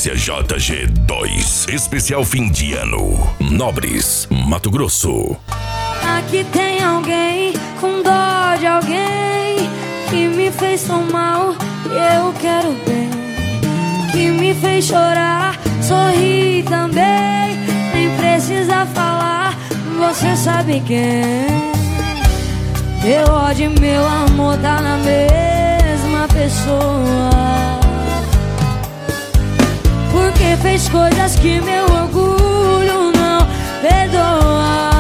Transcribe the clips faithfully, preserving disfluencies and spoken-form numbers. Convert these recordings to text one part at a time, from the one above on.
Agência J G dois. Especial fim de ano. Nobres, Mato Grosso. Aqui tem alguém com dó de alguém que me fez tão mal e eu quero bem, que me fez chorar, sorrir também. Nem precisa falar, você sabe quem. Meu ódio e meu amor tá na mesma pessoa, porque fez coisas que meu orgulho não perdoa.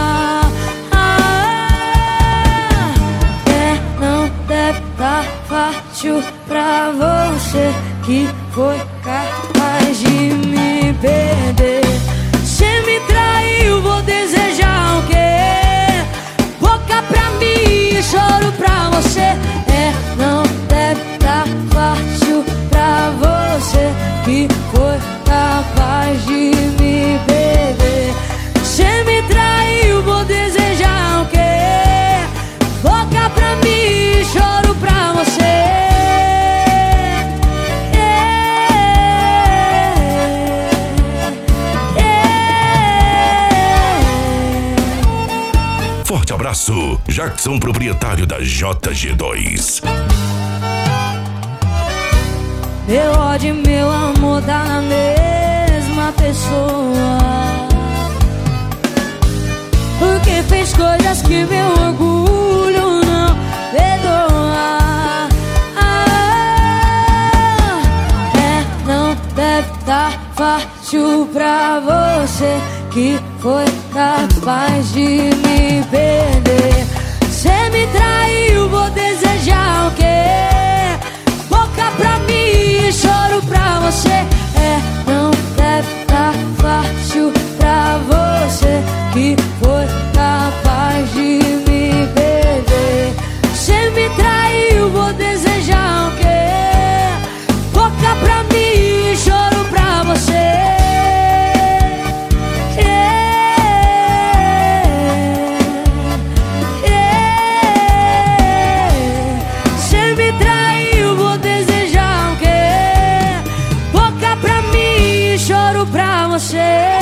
Ah, é, não deve tá fácil pra você que foi capaz de me perder. Cê me traiu, vou desejar o quê? Boca pra mim, choro pra você. É, não deve tá fácil pra você que foi capaz de me perder. Cê me traiu, vou desejar o quê? Boca pra mim, choro pra você. Forte abraço, Jackson, proprietário da J G dois. Meu ódio e meu amor tá na mesma pessoa, porque fez coisas que meu orgulho não perdoa. Ah, é, não deve tá fácil pra você que foi capaz de me perder. Cê me traiu, vou desejar o quê? Boca pra mim, choro pra você. É, não deve tá fácil pra você que foi capaz de me perder. Cê me traiu, vou desejar o quê? Boca pra mim, choro pra você. Choro pra você.